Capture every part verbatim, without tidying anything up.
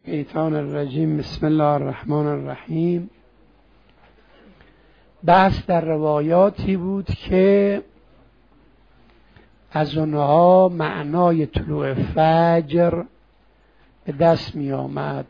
شیطان الرجیم. بسم الله الرحمن الرحیم. بحث در روایاتی بود که از اونها معنای طلوع فجر به دست می آمد.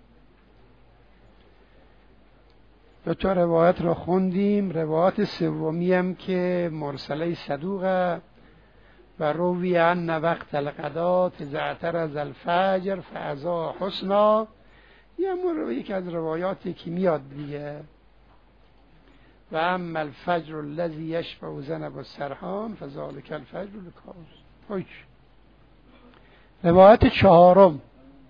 دو تا روایت را خوندیم. روایت سومی هم که مرسله صدوقه و روی ان وقت الغدات زعتر از الفجر فعضا حسنا، یه مورد یک از روایاتی که میاد دیگه. و اما الفجر الذی یشبع ذنب السرحان فذلک الفجر الکاذب. روایت چهارم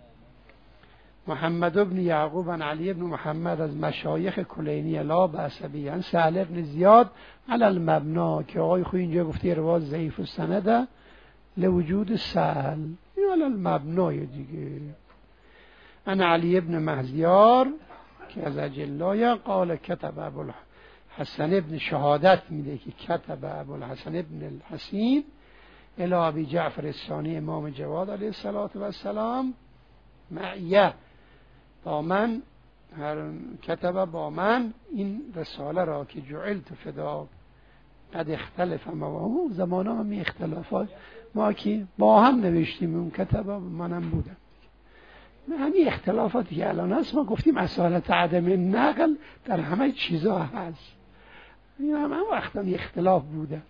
محمد ابن یعقوب عن علی ابن محمد از مشایخ کلینی لا بأس به سهل ابن زیاد علی المبنا، که آقای خوی اینجا گفته روایت ضعیف السند لوجود سهل، این علی المبنای دیگه. ان علی ابن مهزیار که از اجلای قال کتب ابوالحسن ابن شهادت میده که کتب ابوالحسن ابن الحسین الی ابی جعفر الثانی امام جواد علیه السلام معیه با من، هر کتب با من این رساله را که جعلت فدا قد اختلف مواهب زمان هم می اختلافات ما که با هم نوشتیم، اون کتب منم بودم. همین اختلافاتی که الان هست ما گفتیم اصالت عدم نقل در همه چیزا هست، این هم هم وقتا اختلاف بوده.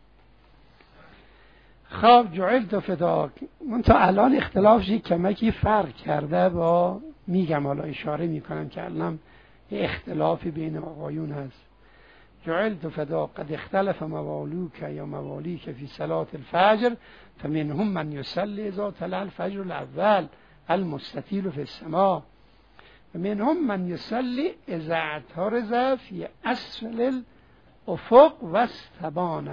خواب جعلت فدا، من تا الان اختلافش کمکی فرق کرده با میگم، حالا اشاره میکنم که الان اختلافی بین آقایون هست. جعلت فدا قد اختلف موالوک یا موالیک فی صلاة الفجر فمنهم من یصلی اذا طلع الفجر الاول المستطیل فی السماء ومنهم من یصلی اذا اعترض فی اسفل الافق واستبان.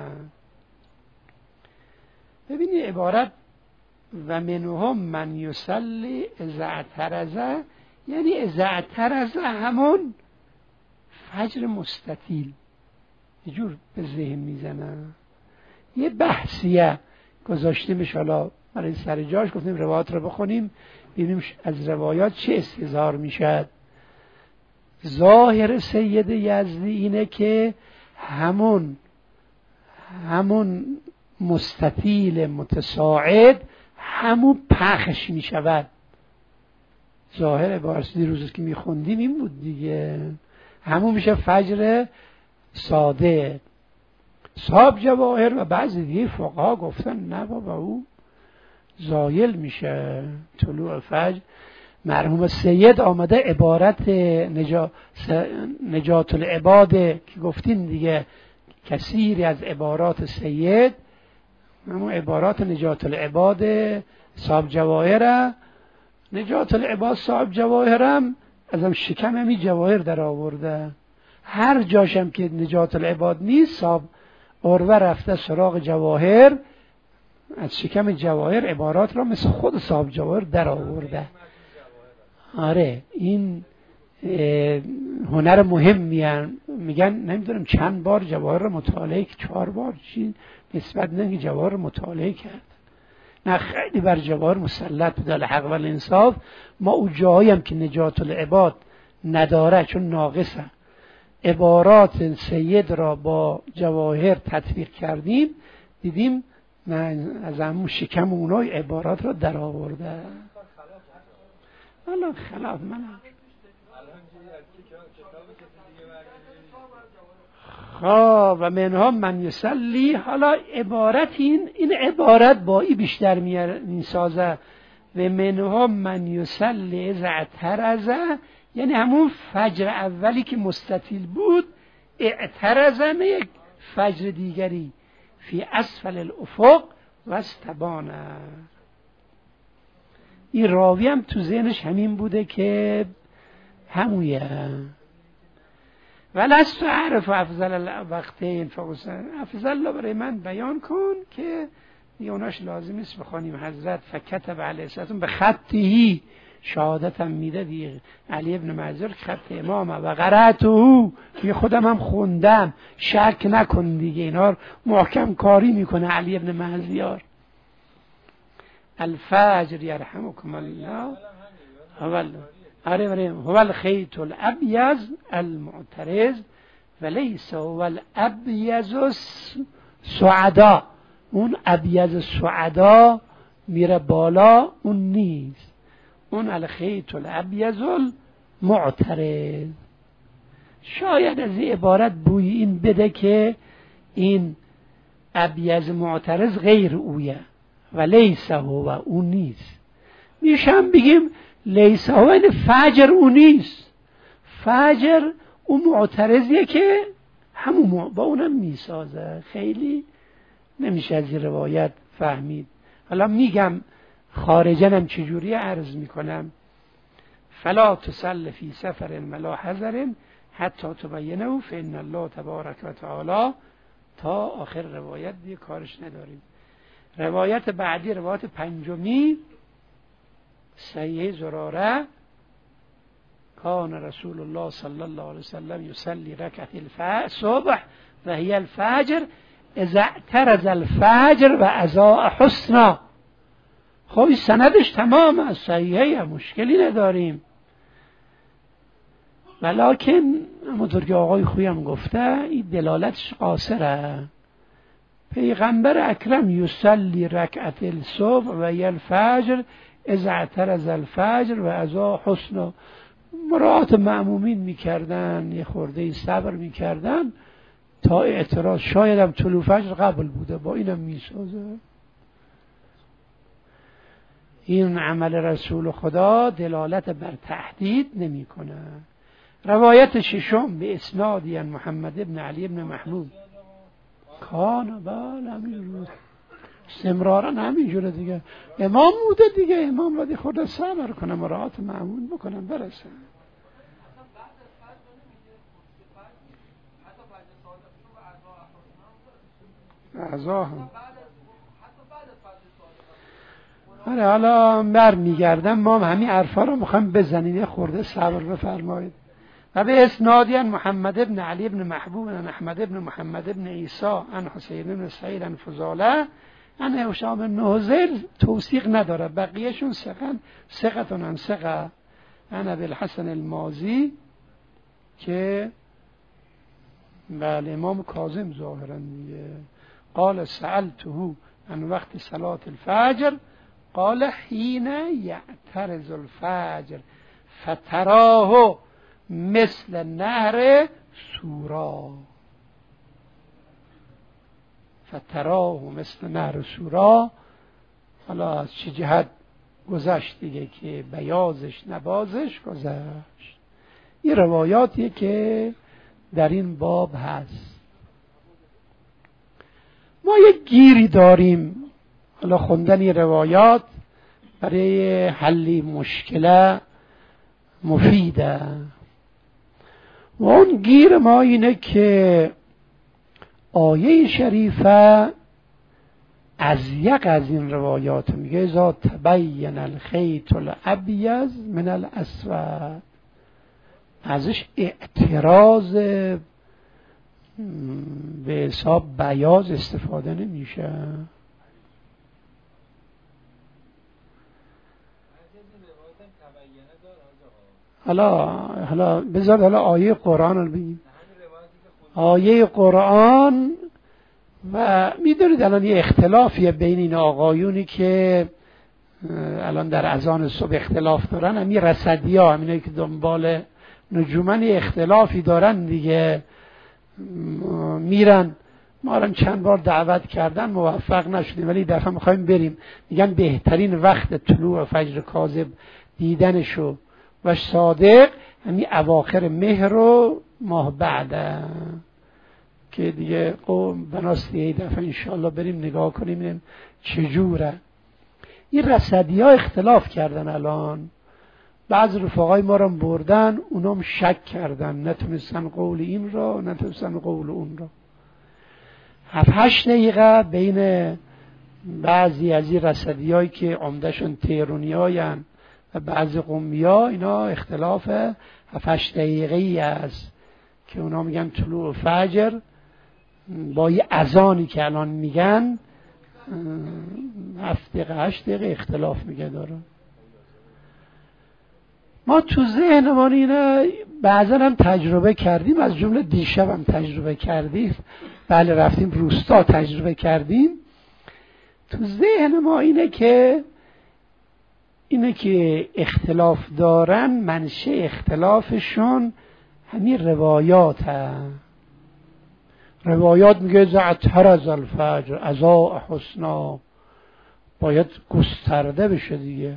ببینید عبارت و منهم من یصلی اذا اعترض، یعنی اذا اعترض همون فجر مستطیل، یه جور به ذهن میزنه. یه بحثیه گذاشتیمش، حالا برای سر جاش گفتیم روایات رو بخونیم ببینیم از روایات چه استظهار میشد. ظاهر سید یزدی اینه که همون همون مستطیل متصاعد همون پخش می شود. ظاهر عبارت دیروز که می خوندیم این بود دیگه، همون میشه فجر ساده. صاحب جواهر و بعضی دیگه فقها گفتن نه بابا او زایل میشه طلوع فجر. مرحوم سید آمده عبارت نجا... نجات العباد که گفتیم دیگه، کثیری از عبارات سید همون عبارات نجات العباد صاحب جواهر، نجات العباد صاحب جواهرم ازم شکم همی جواهر در آورده. هر جاشم که نجات العباد نیست صاحب عروه رفته سراغ جواهر، از شکم جواهر عبارات را مثل خود صاحب جواهر در آورده. آره این هنر مهم میان میگن نمیدونم چند بار جواهر را مطالعه، چهار بار چی نسبت نه جواهر را مطالعه کرد، نه خیلی بر جواهر مسلط بود. الحق و الانصاف ما او جایی هم که نجات العباد نداره چون ناقصه، عبارات سید را با جواهر تطبیق کردیم دیدیم من از همون شکم اونای عبارات را در آورده. الان خلاف من خب و منها من یصلی. حالا عبارت این این عبارت با ای بیشتر میسازه و منها من یصلی اذا اعترض، یعنی همون فجر اولی که مستطیل بود اعترض یک فجر دیگری فی اسفل الافق و استبان. این راوی هم تو ذهنش همین بوده که همویه. ولست اعرف افضل الوقتین فوزن، افضل برای من بیان کن که دیوناش لازم است بخونیم. حضرت فکتب علیه السلام به خطی شهادتم میده دیگه، علی ابن مهزیار خط امامه و قرأته که خودم هم خوندم، شک نکن دیگه، اینا محکم کاری میکنه علی ابن مهزیار. الفجر یرحمکم الله اول آره آره هو الخیط الابیض المعترض ولیس هو الابیض السعدا. اون ابیض سعدا میره بالا، اون نیست، اون الخیط الابیض المعترض. شاید از این عبارت بوی این بده که این ابیض معترض غیر اویه و لیس هو، اون نیست. میشم بگیم لیس هو این فجر اون نیست، فجر اون معترضیه که همون با اونم میسازه. خیلی نمیشه از این روایت فهمید. حالا میگم خارجنم چجوری عرض میکنم. فلا تصل فی سفر ولا حضر حتی تبینه فإن الله تبارک و تعالی، تا آخر روایت دیگه کارش نداریم. روایت بعدی روایت پنجمی صحیح زراره، کان رسول الله صلی الله علیه وسلم یصلی رکعت الصبح و هی الفجر اذا اعترض الفجر و اضاء حسنا. خب سندش تمام از صحیحه، مشکلی نداریم، ولکن همونطور که آقای خویم گفته این دلالتش قاصره. پیغمبر اکرم یصلی رکعت الصبح و هی الفجر اذا اعترض الفجر و اضاء حسنا. مراعات مأمومین میکردن، یه خورده صبر میکردن تا اعتراض، شاید هم طلوع فجر قبل بوده، با اینم میسازه. این عمل رسول خدا دلالت بر تهدید نمیکنه. روایت ششم به اسنادی عن محمد ابن علی ابن محبوب کان بال همین استمرارا همینجوره دیگه. امام بوده دیگه، امام باید خود صبر کنه، مراعات مأمون بکنن برسن. اعضا هم آره حالا بر میگردم، ما هم همین عرفا رو میخوایم بزنیم، یه خورده صبر بفرمایید. و به اسنادی عن محمد ابن علی ابن محبوب عن احمد ابن محمد ابن عیسی عن حسین ابن سعید عن فضاله عن هشام بن نهزل توثیق نداره، بقیهشون ثقن ثقتون عن ثقه عن ابی الحسن المازی که بله امام کاظم ظاهرا دیگه. قال سألته عن وقت صلاة الفجر قال حين يعترض الفجر فتراه مثل نهر سورا، فتراه مثل نهر سورا. حالا از چه جهت گذشت دیگه که بیازش نبازش گذشت. این روایاتیه که در این باب هست. ما یک گیری داریم، حالا خوندن این روایات برای حل مشکله مفیده. و اون گیر ما اینه که آیه شریفه از یک از این روایات میگه اذا تبین الخیط الابیض من الاسود، ازش اعتراض به حساب بیاض استفاده نمیشه. حالا حالا بذار حالا آیه قرآن رو بگیم. آیه قرآن و میدونید الان یه اختلافیه بین این آقایونی که الان در اذان صبح اختلاف دارن، همین رصدی ها، همینایی که دنبال نجومن یه اختلافی دارن دیگه، میرن. ما الان چند بار دعوت کردن موفق نشدیم، ولی دفعه میخوایم بریم. میگن بهترین وقت طلوع فجر کاذب دیدنشو و صادق همین اواخر مهر و ماه بعده که دیگه قوم بناستی ای دفعه انشاءالله بریم نگاه کنیم اینم چجوره. این رصدی ها اختلاف کردن، الان بعض رفقای ما رو بردن، اونام شک کردن، نتونستن قول این را نتونستن قول اون را. هفت هشت دقیقه بین بعضی از این رصدی هایی که عمدشون تهرونی هاین و بعضی قومی ها، اینا اختلاف هفت هشت دقیقه ای است که اونا میگن طلوع فجر با یه اذانی که الان میگن هفت دقیقه هشت دقیقه اختلاف میگه داره. ما تو ذهنمان اینا بعضا هم تجربه کردیم، از جمله دیشب هم تجربه کردیم، بله رفتیم روستا تجربه کردیم. تو ذهن ما اینه که اینه که اختلاف دارن، منشه اختلافشون همین روایات هست. روایات میگه زعتر از الفجر ازا حسنا، باید گسترده بشه دیگه.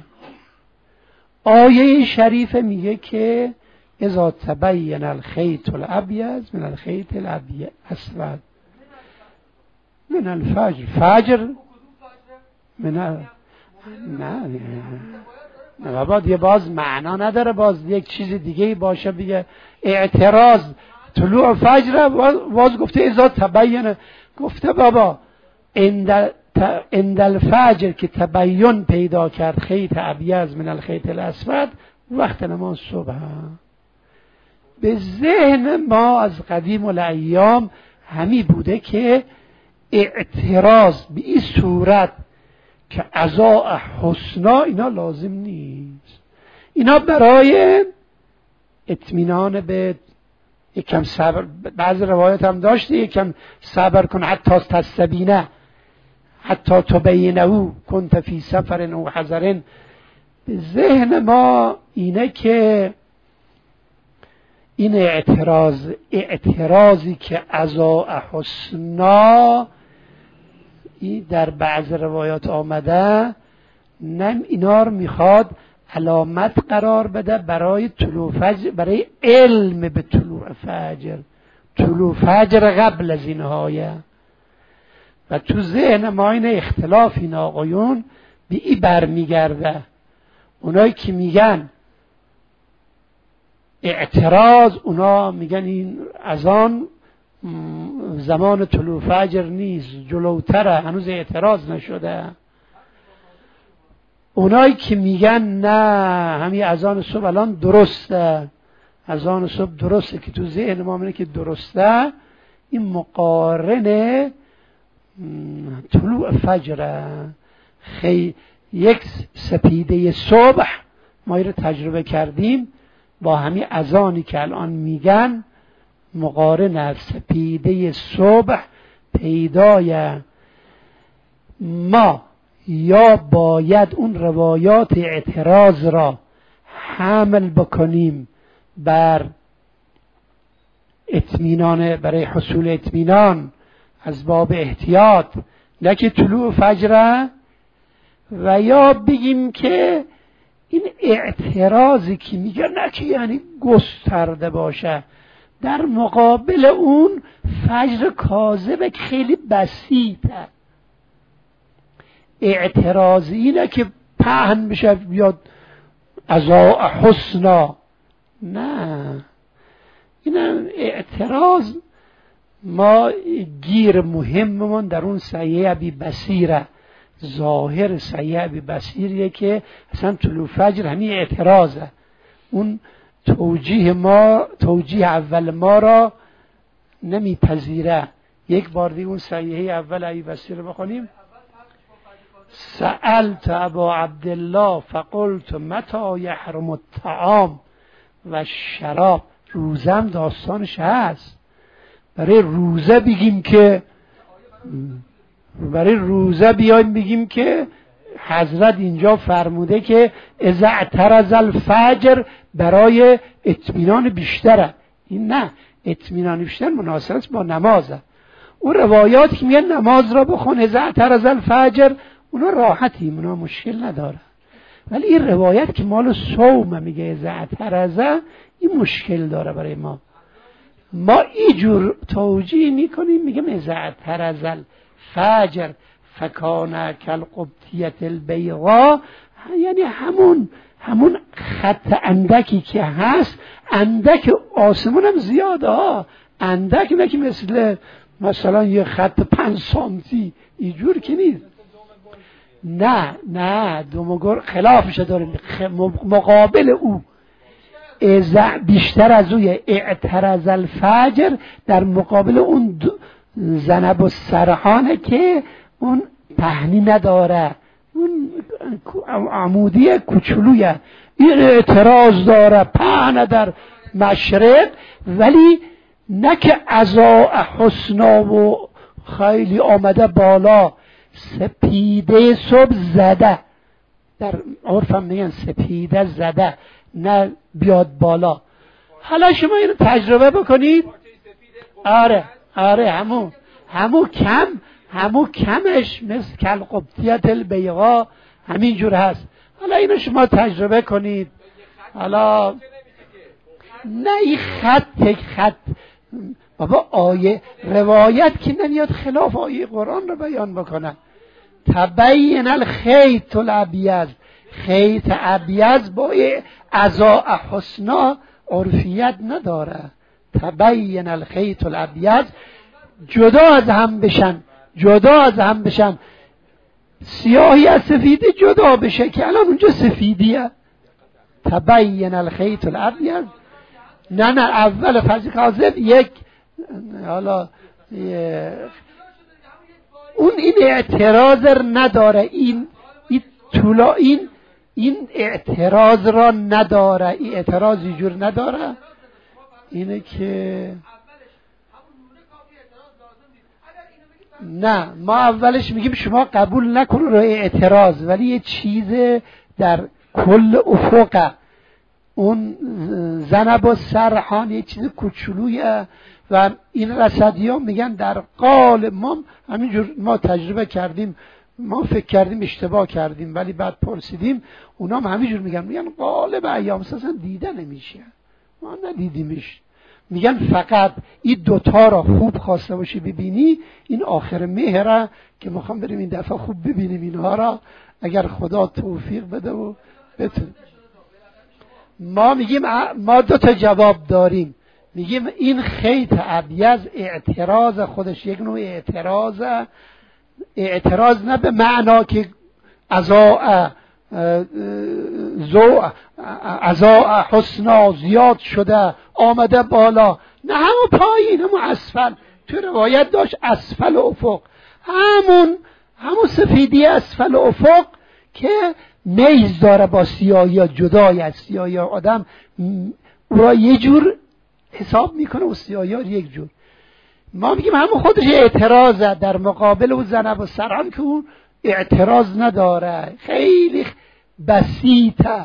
آیه شریفه میگه که اذا تبین الخیط الابیض من الخیط الاسود من الفجر. فجر من ال... نه نه نه بابا دیگه باز معنا نداره، باز یک چیز دیگه باشه بگه اعتراض. طلوع فجر باز گفته اذا تبین، گفته بابا عند الفجر که تبین پیدا کرد خیط ابیض من الخیط الاسود وقت نماز صبح. به ذهن ما از قدیم الایام همی بوده که اعتراض به این صورت که ازا حسنا اینا لازم نیست، اینا برای اطمینان به یکم صبر. بعض روایت هم داشته یکم صبر کن حتی تستبینه حتی تبینه کنت فی سفر او حضر. به ذهن ما اینه که این اعتراض اعتراضی که ازا حسنا این در بعض روایات آمده، نم اینا رو میخواد علامت قرار بده برای طلوع فجر، برای علم به طلوع فجر. طلوع فجر قبل از این آیه. و تو ذهن ما این اختلاف این آقایون به این برمیگرده. اونایی که میگن اعتراض، اونا میگن این اذان زمان طلوع فجر نیست، جلوتره، هنوز اعتراض نشده. اونایی که میگن نه همین اذان صبح الان درسته، اذان صبح درسته، که تو ذهن ما اینه که درسته، این مقارن طلوع فجر. خی یک سپیده صبح ما رو تجربه کردیم با همین اذانی که الان میگن، مقارن از سپیده صبح پیدای ما. یا باید اون روایات اعتراض را حمل بکنیم بر اطمینان، برای حصول اطمینان از باب احتیاط، نه که طلوع فجر، و یا بگیم که این اعتراضی که میگه نه که یعنی گسترده باشه، در مقابل اون فجر کاذب خیلی بسیطه. اعتراض اینه که پهن بشه بیاد ازا حسنا، نه. این اعتراض ما گیر مهممون در اون سیه ابی بصیره، ظاهر سیه ابی بصیریه که اصلا طلوع فجر همین اعتراضه. اون توجیه ما، توجیه اول ما را نمیپذیره. یک بار دیگه اون سیه اول ابی بصیر رو بخونیم. سألت ابا عبدالله فقلت متى يحرم الطعام و شراب. روزم داستانش هست. برای روزه بگیم که برای روزه بیایم بگیم که حضرت اینجا فرموده که اذا اعترض الفجر برای اطمینان بیشتره. این نه، اطمینان بیشتر مناسبت با نمازه. اون روایات که میگن نماز را بخون اذا اعترض الفجر، اونا راحتیم، اونا مشکل نداره. ولی این روایت که مال صوم میگه اذا اعترض، این مشکل داره برای ما. ما اینجور توجیه میکنیم، میگم اذا اعترض الفجر فکان کالقبطیة البیضاء، یعنی همون همون خط اندکی که هست، اندک آسمون هم زیاده ها، اندک نه که مثل مثلا یه خط پنج سانتی اینجور که نیست. نه نه دومگور خلافش داریم، مقابل او ازع بیشتر از اوی اعترض الفجر، در مقابل اون زنب و سرحانه که اون پهنی نداره، اون عمودی کوچولویه. این اعتراض داره پهن در مشرق، ولی نه که عزا حسنا و خیلی آمده بالا، سپیده صبح زده، در عرفم میگن سپیده زده، نه بیاد بالا. حالا شما اینو تجربه بکنید. آره آره همون همون کم همون کمش مثل کالقبطیة البیضاء همینجور هست. حالا اینو شما تجربه کنید. حالا نه این خط خط بابا آیه روایت که نمیاد خلاف آیه قرآن رو بیان بکنن. تبین الخیط الابیض، خیط ابیض با عزا حسنا عرفیت نداره. تبین الخیط الابیض، جدا از هم بشن، جدا از هم بشن، سیاهی از سفیدی جدا بشه که الان اونجا سفیدیه. تبین الخیط الابیض، نه نه اول فصل کاذب یک، حالا اون این اعتراض نداره، این این طولا این این اعتراض را نداره، این اعتراضی جور نداره. اینه که نه ما اولش میگیم شما قبول نکن رو اعتراض، ولی یه چیز در کل افق اون زنب و سرحان یه چیز کوچولویه و این رصدی ها میگن در قال ما همینجور ما تجربه کردیم، ما فکر کردیم اشتباه کردیم ولی بعد پرسیدیم، اونا هم همینجور میگن، میگن قالب ایام اصلا دیده نمیشه، ما ندیدیمش. میگن فقط این دوتا را خوب خواسته باشی ببینی، این آخر مهره که میخوام بریم این دفعه خوب ببینیم اینها را، اگر خدا توفیق بده و بتون. ما میگیم ما دو تا جواب داریم. میگیم این خیط ابیض اعتراض خودش یک نوع اعتراض، اعتراض نه به معنا که عزا زو عزا حسنا زیاد شده آمده بالا، نه همون پایین، همون اسفل. تو روایت داشت اسفل افق، همون همون سفیدی اسفل افق که میز داره با سیاهی ها، جدای از سیاهی ها. آدم او را یه جور حساب میکنه و سیاهی ها یک جور. ما میگیم همون خودش اعتراضه در مقابل او زنب و سران که اون اعتراض نداره، خیلی بسیطه.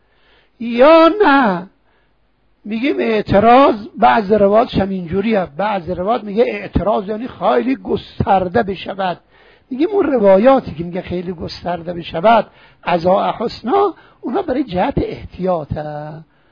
یا نه میگیم اعتراض بعض روایات همینجوریه، بعض روایات میگه اعتراض یعنی خیلی گسترده بشود. میگیم اون روایاتی که میگه خیلی گسترده بشود عزا حسنا، اونا برای جهت احتیاطه.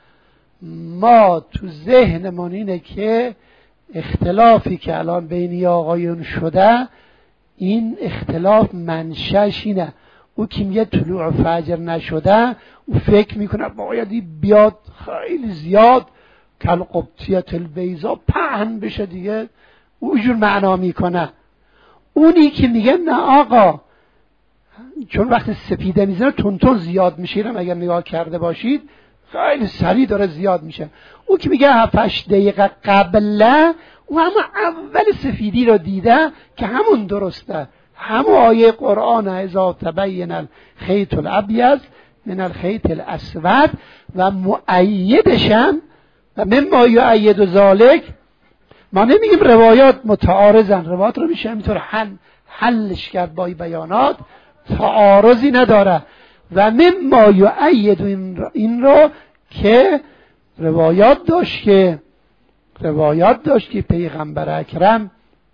ما تو ذهنمون اینه که اختلافی که الان بین آقایون شده، این اختلاف منشأش اینه، او که میگه طلوع فجر نشده، او فکر میکنه باید بیاد خیلی زیاد کالقبطیة البیضاء پهن بشه دیگه، او جور معنا میکنه. اونی که میگه نه آقا، چون وقتی سپیده میزنه تون تون زیاد میشه، اینم اگر نگاه کرده باشید خیلی سریع داره زیاد میشه. او که میگه هفتش دقیقه قبله، او همون اول سفیدی رو دیده که همون درسته، همون آیه قرآن اذا تبین الخیط الابیض من الخیط الاسود و مؤیدشن و مما یؤید ذلک. ما نمیگیم روایات متعارضن، روایات رو میشه همینطور حل حلش کرد با بیانات، تعارضی نداره. و مما یؤید این رو که روایات داشت که روایات داشت که پیغمبر اکرم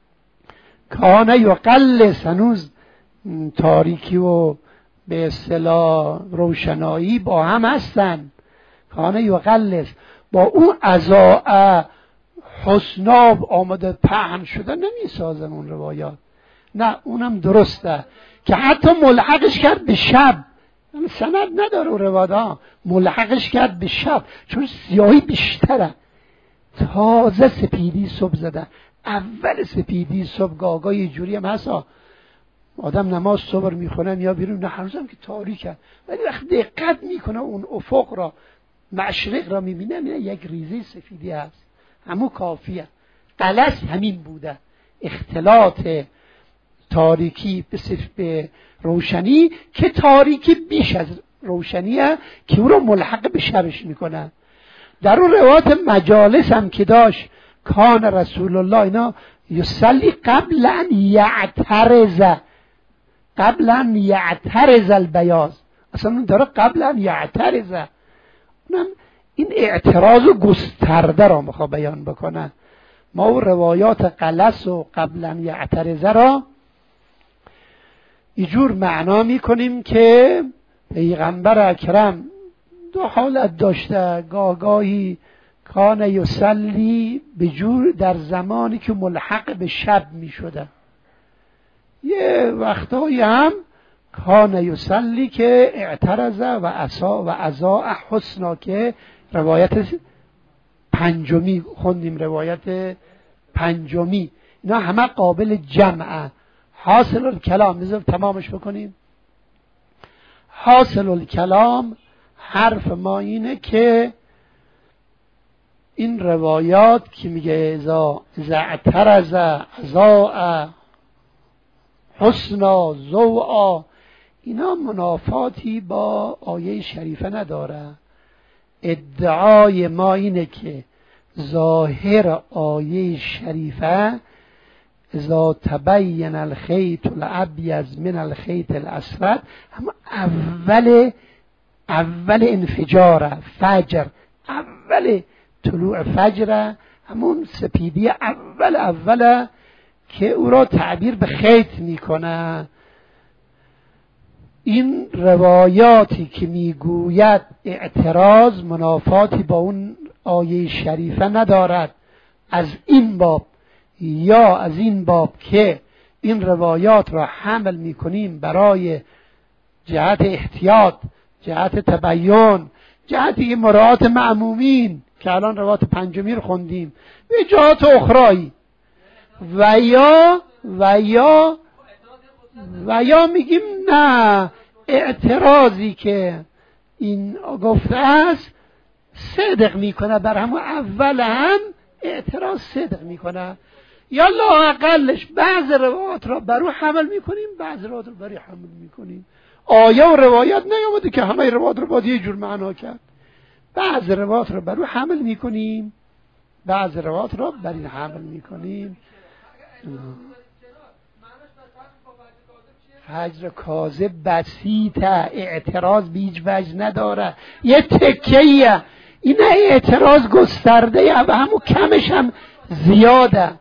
کان یقلص، هنوز تاریکی و به اصطلاح روشنایی با هم هستن، کان یقلص با اون عزا حسنا آمده پهن شده نمیسازن اون روایات. نه اونم درسته که حتی ملحقش کرد به شب، سند نداره اون روایات، ملحقش کرد به شب چون سیاهی بیشتره. تازه سپیدی صبح زده، اول سپیدی صبح گاگاه یه جوری هم هستا، آدم نماز صبح میخونه یا بیرون، نه هنوزم که تاریکه، ولی وقت دقت میکنه اون افق را، مشرق را میبینه، میبینه یک ریزه سفیدی هست، همون کافیه. غلط همین بوده، اختلاط تاریکی به صرف به روشنی، که تاریکی بیش از روشنیه که او رو ملحق به شبش میکنه. در اون روایات مجالس هم که داشت کان رسول الله اینا یصلی قبل ان یعترض قبل ان یعترض البیاض، اصلا اون داره قبل ان یعترض، اونم این اعتراض و گسترده را میخواد بیان بکنه. ما و روایات غلس و قبل ان یعترض را اینجور معنا میکنیم که پیغمبر اکرم دو حالت داشته، گاهی کان یصلی به جور در زمانی که ملحق به شب می شده، یه وقتایی هم کان یصلی که اعترض و عصا و عزا حسنا که روایت پنجمی خوندیم، روایت پنجمی، اینا همه قابل جمعه. حاصل الکلام بذار تمامش بکنیم. حاصل الکلام حرف ما اینه که این روایات که میگه ازا اعترض عزاء حسنا ذوعا، اینا منافاتی با آیه شریفه نداره. ادعای ما اینه که ظاهر آیه شریفه اذا تبین الخیط الابیض من الخیط الاسود، هم اول اول انفجار فجر، اول طلوع فجر، همون سپیدی اول اول که او را تعبیر به خیط میکنه. این روایاتی که میگوید اعتراض منافاتی با اون آیه شریفه ندارد، از این باب یا از این باب که این روایات را حمل میکنیم برای جهت احتیاط، جهت تبیین، جهت مراعات معمومین که الان روایت پنجمی رو خوندیم، و جهات اخرایی، و یا و یا و یا میگیم نه، اعتراضی که این گفته است صدق میکنه، بر همون اول هم اعتراض صدق میکنه، یا لااقلش بعض روایات را بر او حمل میکنیم، بعض روایات را بر حمل میکنیم. آیه و روایت نیامده که همه روایات رو باید یه جور معنا کرد، بعض روایات را بر او حمل میکنیم، بعض روایات را بر این حمل میکنیم. فجر کاذب بسیطه، اعتراض به هیچ وجه نداره، یه تکیه، این اعتراض گسترده و همون کمش هم زیاده.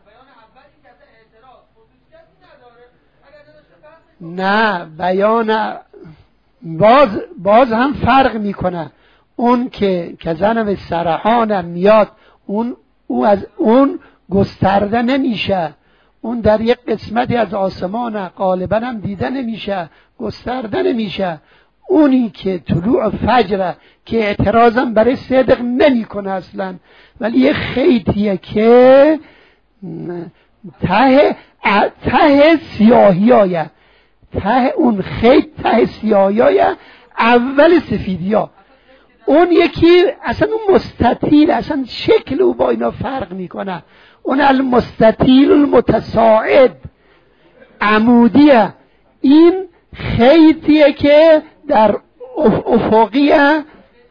نه بیان باز باز هم فرق میکنه. اون که که زنم سرحانم میاد، اون او از اون گسترده نمیشه، اون در یک قسمتی از آسمان غالبا هم دیده نمیشه، گسترده نمیشه. اونی که طلوع فجر که اعتراضم برای صدق نمیکنه اصلا، ولی یه خیطیه که ته ته سیاهی آیه، ته اون خیط ته سیاهی آیه اول سفیدی ها، اون یکی اصلا اون مستطیل، اصلا شکل او با اینا فرق میکنه. اون المستطیل المتصاعد عمودیه، این خیطیه که در افقیه.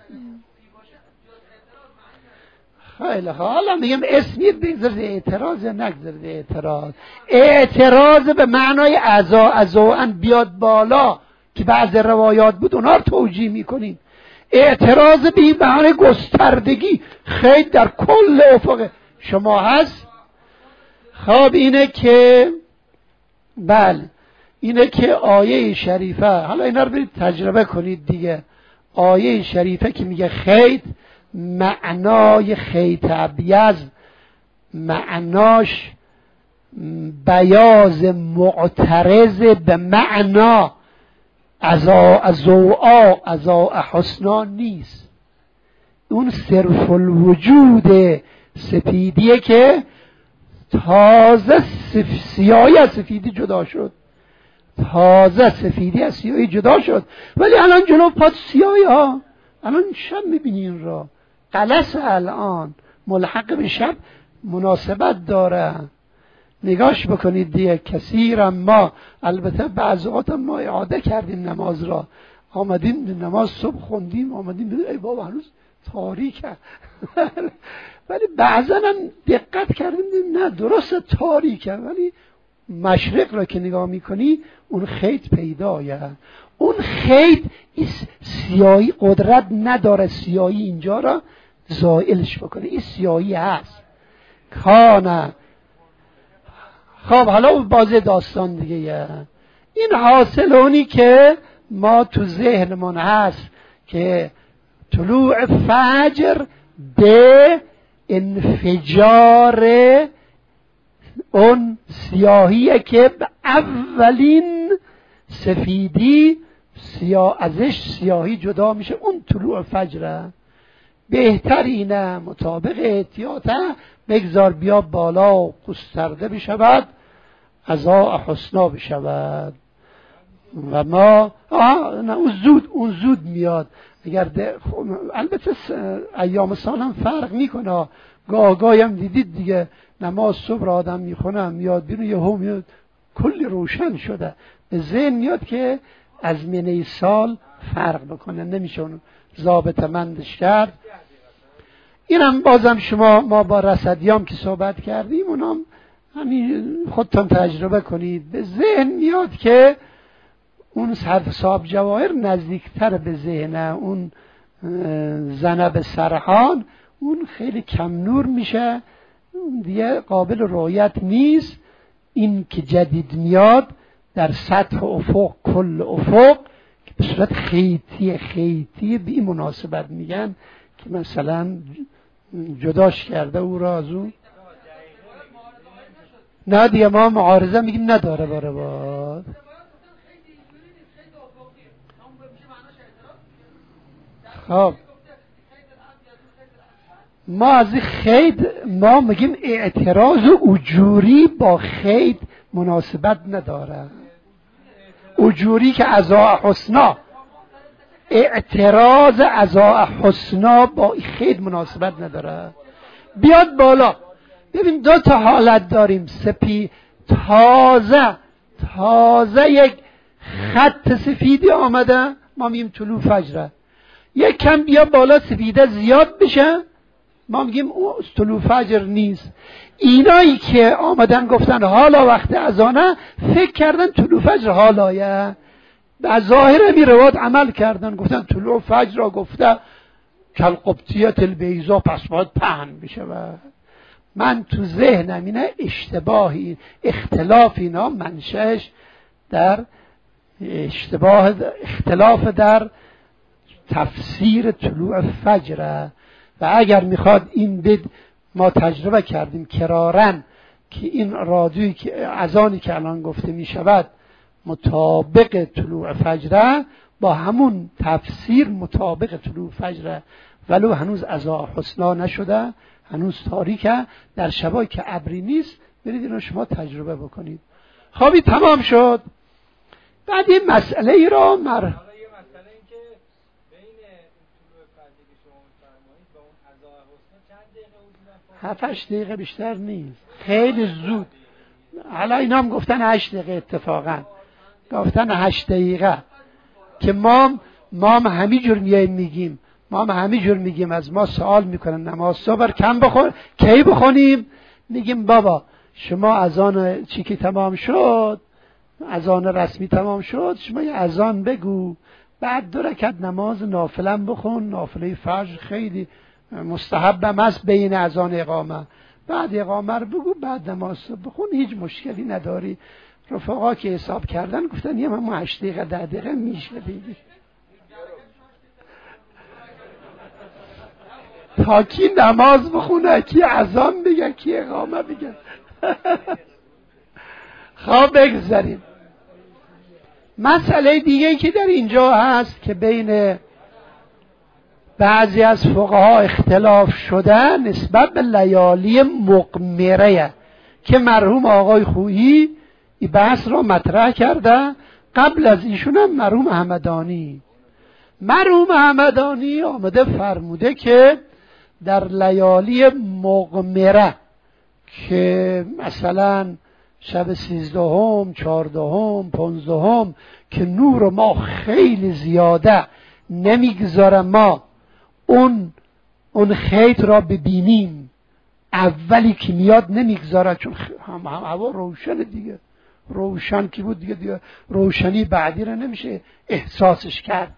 خیلی حالا میگم اسمی بگذارد اعتراض یا نگذارد اعتراض. اعتراض به معنای ازا ازوان بیاد بالا که بعض روایات بود اونا رو توجیه میکنیم. اعتراض به این معنای گستردگی، خیلی در کل افق شما هست. خب اینه که بله اینه که آیه شریفه، حالا اینا رو برید تجربه کنید دیگه. آیه شریفه که میگه خیط، معنای خیط ابیض معناش بیاض معترض به معنا ازا ازوعا ازا حسنا نیست. اون صرف الوجود سفیدیه که تازه سیاهی از سفیدی جدا شد، تازه سفیدی از سیاهی جدا شد، ولی الان جلو پات سیاهی ها. الان شب میبینین را غلس الان ملحق به شب مناسبت داره، نگاش بکنید دیگه. کثیرا ما البته بعض اوقات ما اعاده کردیم نماز را، آمدیم نماز صبح خوندیم، آمدیم ای بابا هنوز تاریکه. ولی بعضا هم دقت کردیم نه درست تاریکه، ولی مشرق را که نگاه میکنی اون خیط پیدایه. اون خیط سیاهی قدرت نداره سیاهی اینجا را زائلش بکنه، این سیاهی هست. کانه خب حالا بازی داستان دیگه یه. این حاصل اونی که ما تو ذهنمون هست که طلوع فجر به انفجار اون سیاهیه که به اولین سفیدی سیاه ازش سیاهی جدا میشه، اون طلوع فجره. بهترینه مطابق احتیاطه بگذار بیا بالا و گسترده بشود، عزا حسنا بشود. و ما آه نه اون زود اون زود میاد. اگر البته ایام سال هم فرق میکنه، گاه گاهی هم دیدید دیگه نماز صبح را آدم میخونه میاد بیرون یه هم میاد کلی روشن شده، به ذهن میاد که از منه سال فرق بکنه، نمیشه اون ضابط مندش کرد. اینم بازم شما ما با رصدیام که صحبت کردیم اونم همین خودتون تجربه کنید، به ذهن میاد که اون صرف صاحب جواهر نزدیکتر به ذهنه، اون زنب سرحان اون خیلی کم نور میشه، دیگه قابل رؤیت نیست. این که جدید میاد در سطح افق کل افق که به صورت خیطی خیطی بی مناسبت میگن که مثلا جداش کرده او را از اون. نه دیگه ما معارضه میگیم نداره باره باد. خب ما از خید ما میگیم اعتراض و اجوری با خید مناسبت نداره. اجوری که عزا حسنا، اعتراض عزا حسنا با خید مناسبت نداره. بیاد بالا ببین دو تا حالت داریم، سپی تازه تازه یک خط سفیدی آمده ما میگیم طلوع فجره، یک کم بیا بالا سفیده زیاد بشه ما میگیم طلوع فجر نیست. اینایی که آمدن گفتن حالا وقت اذانه فکر کردن طلوع فجر حالایه، به ظاهر می رواد عمل کردن گفتن طلوع فجر را گفته کل قبطیت البیضا پس باید پهن بشه. و من تو ذهنم اینه اشتباهی اختلاف اینا منشأش در اشتباه اختلاف در تفسیر طلوع فجر. و اگر میخواد این بد ما تجربه کردیم کرارن که این رادیویی که اذانی که الان گفته میشود مطابق طلوع فجر با همون تفسیر مطابق طلوع فجر، ولو هنوز عزا حسنا نشده، هنوز تاریکه، در شبایی که ابری نیست برید اینو شما تجربه بکنید. خوابی تمام شد. بعد این مسئله ای را مر هفتش دقیقه بیشتر نیست، خیلی زود. حالا اینا هم گفتن هشت دقیقه، اتفاقا گفتن هشت دقیقه که ما ما هم همین جور میاییم میگیم ما هم همین جور میگیم از ما سوال میکنن نماز صبح کم بخون کی بخونیم، میگیم بابا شما اذان چی که تمام شد، اذان رسمی تمام شد، شما یه اذان بگو بعد دو رکعت نماز نافله بخون، نافله فجر خیلی مستحبم است بین اذان اقامه، بعد اقامه رو بگو بعد نماز بخون، هیچ مشکلی نداری. رفقا که حساب کردن گفتن یه من هشت دقیقه ده دقیقه میشه دیگه، تا کی نماز بخونه، کی اذان بگه، کی اقامه بگه. خب بگذاریم. مسئله دیگه که در اینجا هست که بین بعضی از فقها اختلاف شده نسبت به لیالی مقمره که مرحوم آقای خویی این بحث را مطرح کرده، قبل از ایشون هم مرحوم همدانی. مرحوم همدانی آمده فرموده که در لیالی مقمره که مثلا شب سیزدهم، چهاردهم، پانزدهم که نور ما خیلی زیاده نمیگذاره ما اون اون خیط را ببینیم. اولی که میاد نمیگذاره چون هم هم هوا روشن دیگه، روشن کی بود دیگه دیگه روشنی بعدی را نمیشه احساسش کرد.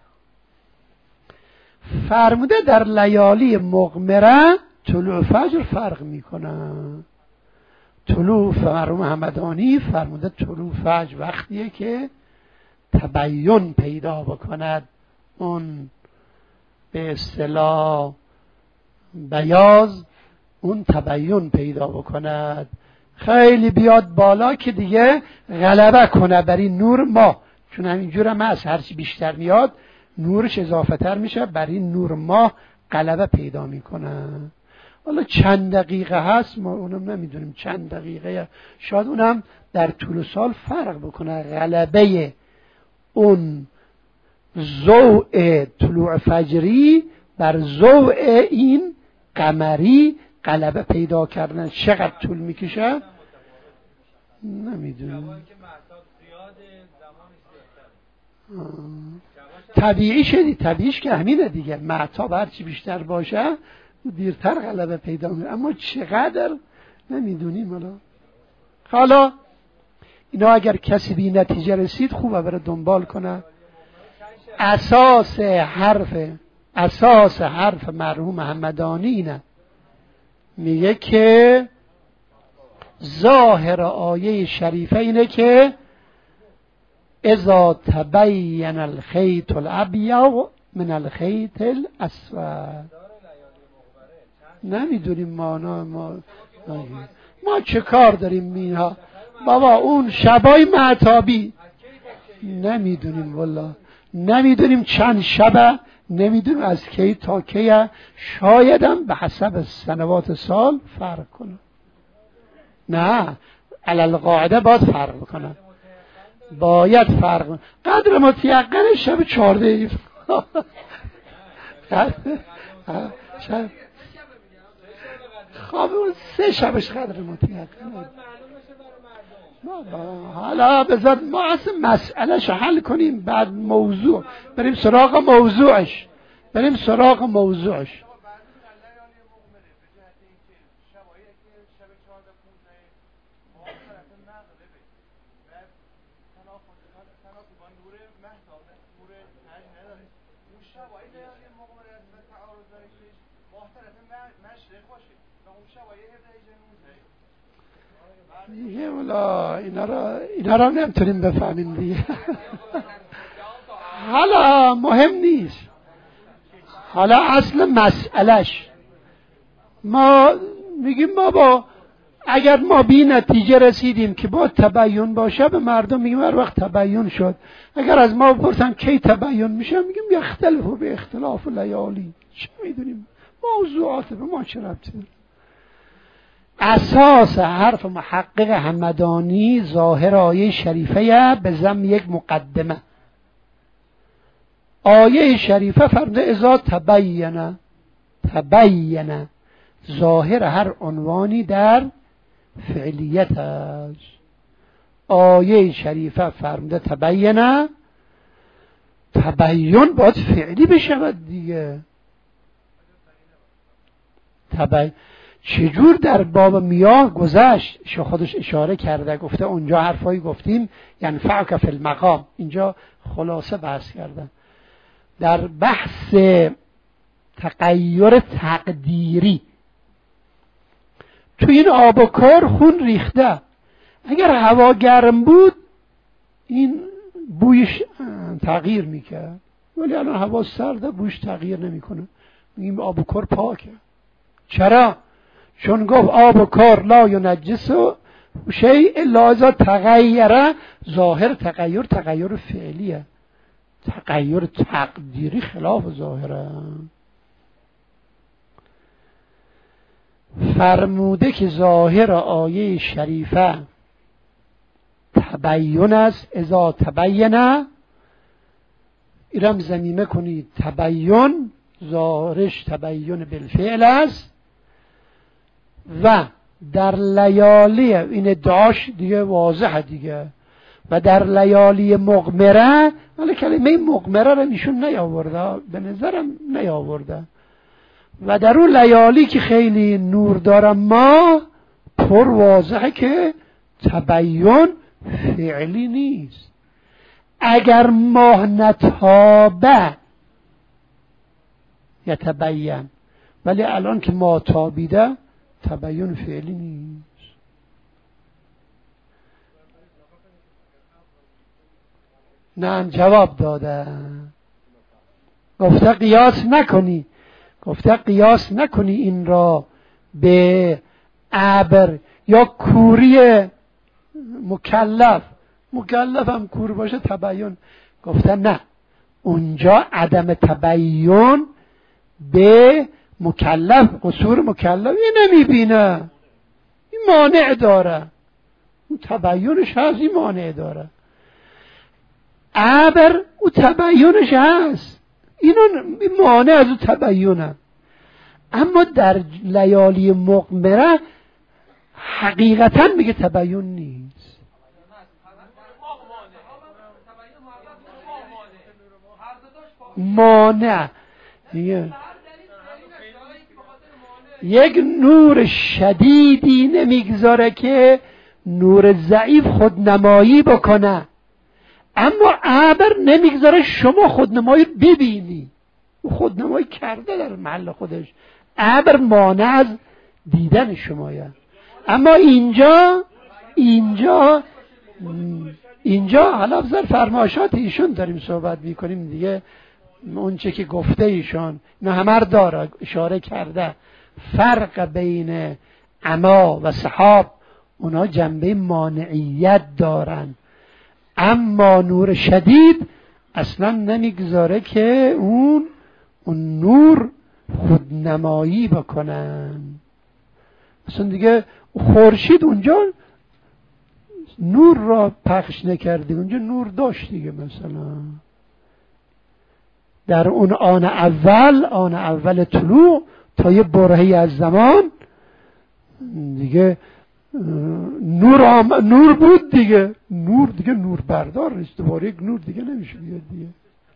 فرموده در لیالی مغمره طلوع فجر فرق میکنه. طلوع مرحوم همدانی فرموده طلوع فجر وقتیه که تبیین پیدا بکند، اون به اصطلاح بیاض اون تبیین پیدا بکند، خیلی بیاد بالا که دیگه غلبه کنه بر این نور ما، چون همینجور هم هست هرچی بیشتر میاد نورش اضافه تر میشه، بر این نور ما غلبه پیدا میکنه. حالا چند دقیقه هست ما اونم نمیدونیم چند دقیقه، شاید اونم در طول سال فرق بکنه. غلبه اون ضوء طلوع فجری بر ضوء این قمری غلبه پیدا کردن چقدر طول میکشه نمیدونم. طبیعی شدی، طبیعیش که همینه دیگه، مهتاب هرچی بیشتر باشه دیرتر غلبه پیدا میکنه، اما چقدر نمیدونیم. حالا حالا اینا اگر کسی بی نتیجه رسید خوبه بره دنبال کنه. اساس حرف اساس حرف مرحوم همدانی اینه، میگه که ظاهر آیه شریفه اینه که اذا تبین الخیط الابیض من الخیط الاسود. نمیدونیم مانا ما ما چه کار داریم مینها بابا، اون شبای معتابی نمیدونیم والله، نمیدونیم چند شبه، نمیدونیم از کی تا کیه، شایدم به حسب سنوات سال فرق کنه. نه علل قاعده باید فرق کنه، باید فرق کنه. قدر متیقن شب چهارده شب خواب سه شبش قدر متیقن. حالا بذار ما اصلا مسئلهش حل کنیم، بعد موضوع بریم سراغ موضوعش بریم سراغ موضوعش دیگه اولا اینا را اینا را نمیتونیم بفهمیم دیگه. حالا مهم نیست، حالا اصل مسئلهش ما میگیم ما با اگر ما بی نتیجه رسیدیم که با تبیین باشه به مردم میگیم هر وقت تبیین شد. اگر از ما بپرسن کی تبیین میشه میگیم یختلفو به اختلاف لیالی. چه میدونیم موضوعات به ما چه ربطی داره؟ اساس حرف محقق همدانی ظاهر آیه شریفه به ضمن یک مقدمه. آیه شریفه فرموده اذا تبینه تبینه، ظاهر هر عنوانی در فعلیت است. آیه شریفه فرموده تبینه، تبین باید فعلی بشود دیگه. تبین چجور در باب میاه گذشت خودش اشاره کرده، گفته اونجا حرفایی گفتیم ینفعک فی المقام، اینجا خلاصه بحث کردن. در بحث تغییر تقدیری تو این آب و کار خون ریخته، اگر هوا گرم بود این بویش تغییر میکرد، ولی الان هوا سرده بویش تغییر نمیکنه، میگیم آب و کار پاکه. چرا؟ چون گفت آب و کار لا ینجس شیء الا اذا تغیره. ظاهر تغییر تغییر فعلیه، تغییر تقدیری خلاف ظاهره. فرموده که ظاهر آیه شریفه تبیین است. اذا تبینه ایرم زمینه کنید، تبیین ظاهرش تبیین بالفعل است و در لیالی، این ادعاش دیگه واضحه دیگه، و در لیالی مغمره، ولی کلمه مغمره رو نشون نیاورده، به نظرم نیاورده، و در اون لیالی که خیلی نور داره ما پر واضحه که تبیین فعلی نیست. اگر ماه نتابه یتبین، ولی الان که ماه تابیده تبیین فعلی نیست. نه جواب داده، گفته قیاس نکنی، گفته قیاس نکنی این را به ابر یا کوری مکلف، مکلف هم کور باشه تبیین. گفته نه، اونجا عدم تبیین به مکلف، قصور مکلف نمیبینه، این مانع داره، اون تبیینش هست، این مانع داره. ابر او تبیینش هست، اینو مانع از او تبیینه. اما در لیالی مغمره حقیقتا میگه تبیین نیست. مانع یک نور شدیدی نمیگذاره که نور ضعیف خودنمایی بکنه، اما ابر نمیگذاره شما خودنمایی ببینی، او خودنمایی کرده در محل خودش، ابر مانع از دیدن شمایه. اما اینجا اینجا اینجا حالا بذار فرمایشات ایشون داریم صحبت میکنیم دیگه، اون چه که گفته ایشان نه همه داره اشاره کرده. فرق بین عما و سحاب، اونا جنبه مانعیت دارن، اما نور شدید اصلا نمیگذاره که اون اون نور خودنمایی بکنن. اصلا دیگه خورشید اونجا نور را پخش نکرده، اونجا نور داشت دیگه. مثلا در اون آن اول، آن اول طلوع تا یه برهه‌ای از زمان دیگه نور آم... نور بود دیگه، نور دیگه نور بردار نیست، دوباره یک نور دیگه نمیشه بیاد دیگه.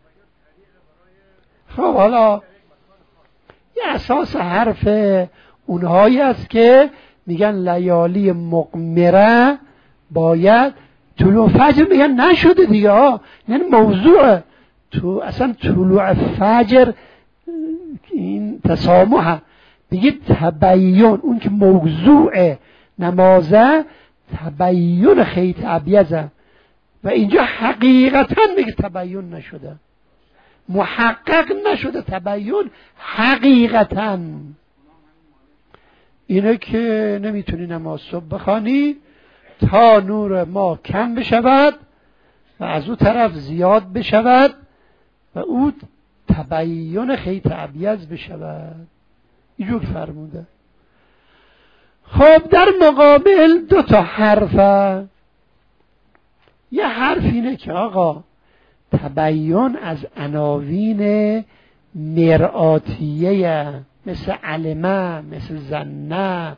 خب حالا یه اساس حرف اونهایی است که میگن لیالی مغمره باید طلوع فجر، میگن نشده دیگه ها، یعنی موضوع تو اصلا طلوع فجر این تسامح، بگید تبیین، اون که موضوع نمازه تبیین خیط ابیضه، و اینجا حقیقتا میگه تبیین نشده، محقق نشده تبیین حقیقتا. اینه که نمیتونی نماز صبح بخوانی تا نور ما کم بشود و از او طرف زیاد بشود و او تبیین خیط ابیض بشود. اینجور فرموده. خب در مقابل دو تا حرفه. یه حرف اینه که آقا تبیین از عناوین مرآتیه، مثل علمه، مثل زنه،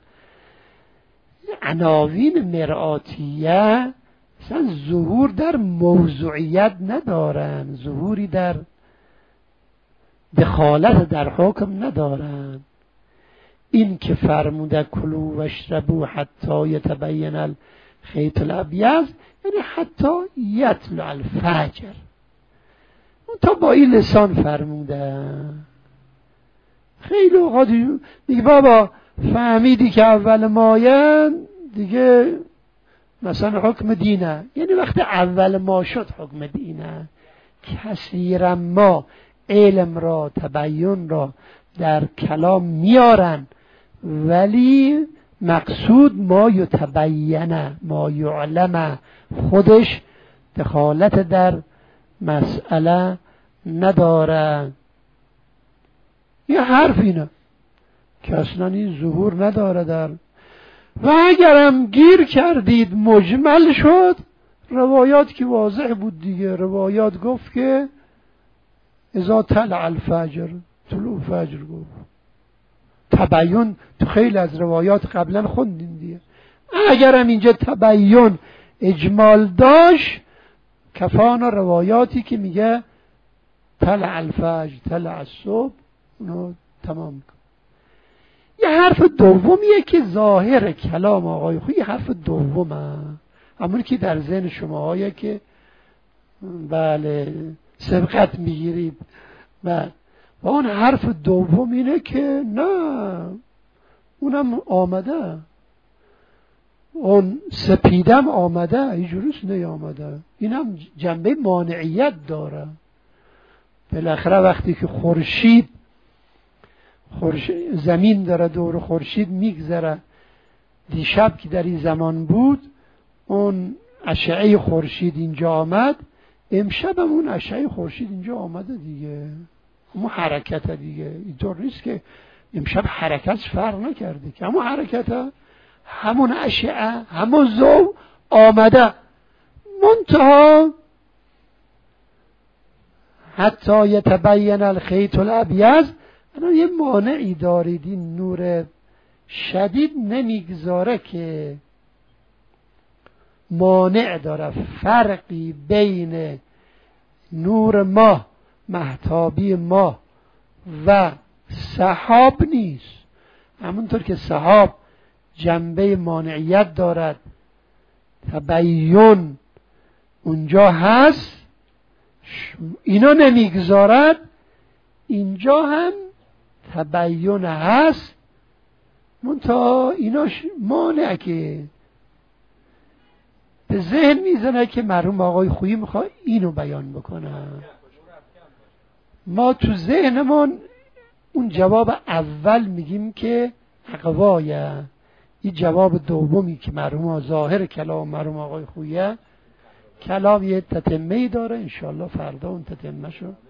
عناوین مرآتیه مثلا ظهور در موضوعیت ندارن، ظهوری در دخالت در حکم ندارن. این که فرموده کلوا واشربوا حتی یتبین الخیط الابیض، یعنی حتی یطلع الفجر، اون تا با این لسان فرموده. خیلی اوقات دیگه بابا فهمیدی که اول مایه دیگه مثلا حکم دینه، یعنی وقتی اول ما شد حکم دینه. کثیرا ما علم را، تبیین را در کلام میارن، ولی مقصود ما یتبینه، ما یعلمه، خودش دخالت در مسئله نداره. یه حرف اینه که اصلا این ظهور نداره در. و اگرم گیر کردید مجمل شد، روایات که واضح بود دیگه، روایات گفت که اذا طلع الفجر، طلوع فجر گفت. تبیین تو خیلی از روایات قبلا خوندیم دیگه. اگرم اینجا تبیین اجمال داشت، کفانا روایاتی که میگه طلع الفجر طلع الصبح اونو تمام کن. یه حرف دومیه که ظاهر کلام آقای خویی یه حرف دومه، همون که در ذهن شماهایه که بله سبقت میگیرید. بله و اون حرف دوم اینه که نه اونم آمده، اون سپیدم آمده، اینجوریست نیامده، اینم جنبه مانعیت داره. بالاخره وقتی که خورشید خورشید زمین داره دور خورشید میگذره، دیشب که در این زمان بود اون اشعه خورشید اینجا آمد، امشب هم اون اشعه خورشید اینجا آمده دیگه، همون حرکت دیگه. اینطور نیست که امشب حرکت فرق نکرده که همون حرکت همون اشعه همون ضوء آمده، منتها حتی یتبین الخیط الابیض. انا یه مانعی دارید، این نور شدید نمیگذاره که مانع داره، فرقی بین نور ماه مهتابی ماه و سحاب نیست. همونطور که سحاب جنبه مانعیت دارد، تبیین اونجا هست، اینا نمیگذارد، اینجا هم تبیین هست، منتها اینا مانع که به ذهن میزنه که مرحوم آقای خویی میخواد اینو بیان بکنه. ما تو ذهنمون اون جواب اول میگیم که اقوایه، این جواب دومی که مرحوم ظاهر کلام مرحوم آقای خویی کلام یه تتمه‌ای داره، انشاءالله فردا اون تتمه شو